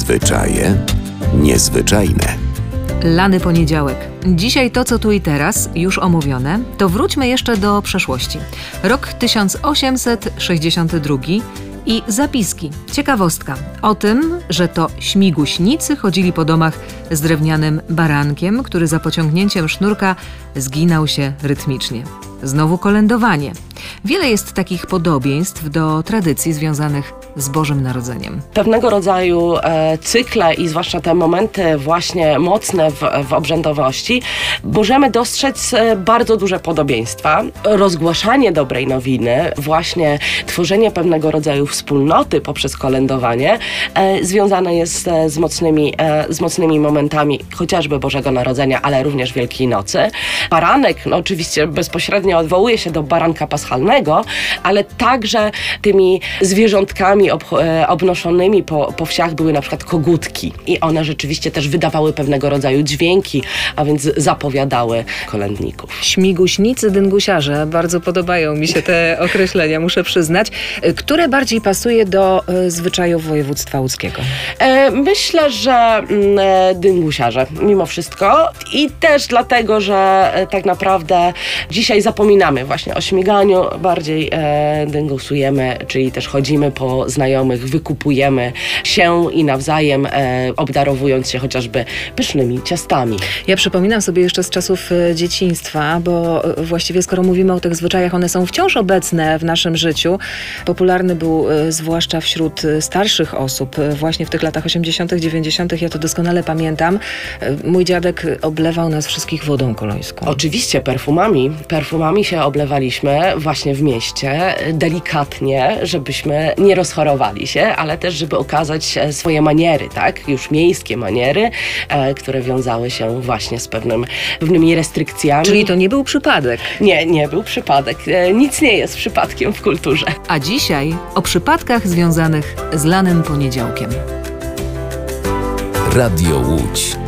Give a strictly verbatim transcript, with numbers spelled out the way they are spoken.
Zwyczaje niezwyczajne. Lany poniedziałek. Dzisiaj to, co tu i teraz, już omówione, to wróćmy jeszcze do przeszłości. Rok tysiąc osiemset sześćdziesiąty drugi i zapiski. Ciekawostka o tym, że to śmiguśnicy chodzili po domach z drewnianym barankiem, który za pociągnięciem sznurka zginał się rytmicznie. Znowu kolędowanie. Wiele jest takich podobieństw do tradycji związanych z Bożym Narodzeniem. Pewnego rodzaju e, cykle i zwłaszcza te momenty właśnie mocne w, w obrzędowości możemy dostrzec e, bardzo duże podobieństwa. Rozgłaszanie dobrej nowiny, właśnie tworzenie pewnego rodzaju wspólnoty poprzez kolędowanie e, związane jest e, z, mocnymi, e, z mocnymi momentami chociażby Bożego Narodzenia, ale również Wielkiej Nocy. Baranek no, oczywiście bezpośrednio odwołuje się do baranka paschalnego, ale także tymi zwierzątkami ob, e, obnoszonymi po, po wsiach były na przykład kogutki i one rzeczywiście też wydawały pewnego rodzaju dźwięki, a więc zapowiadały kolędników. Śmiguśnicy, dyngusiarze, bardzo podobają mi się te określenia, muszę przyznać. Które bardziej pasuje do e, zwyczajów województwa łódzkiego? E, myślę, że mm, dyngusiarze mimo wszystko i też dlatego, że e, tak naprawdę dzisiaj zapominamy właśnie o śmiganiu, bardziej e, dyngusujemy, czyli też chodzimy po znajomych, wykupujemy się i nawzajem, e, obdarowując się chociażby pysznymi ciastami. Ja przypominam sobie jeszcze z czasów e, dzieciństwa, bo e, właściwie skoro mówimy o tych zwyczajach, one są wciąż obecne w naszym życiu. Popularny był e, zwłaszcza wśród e, starszych osób, e, właśnie w tych latach osiemdziesiątych, dziewięćdziesiątych, ja to doskonale pamiętam. E, mój dziadek oblewał nas wszystkich wodą kolońską. Oczywiście perfumami, perfumami się oblewaliśmy właśnie w mieście, delikatnie, żebyśmy nie rozchorowali się, ale też, żeby okazać swoje maniery, tak? Już miejskie maniery, e, które wiązały się właśnie z pewnym, pewnymi restrykcjami. Czyli to nie był przypadek? Nie, nie był przypadek. E, nic nie jest przypadkiem w kulturze. A dzisiaj o przypadkach związanych z lanym poniedziałkiem. Radio Łódź.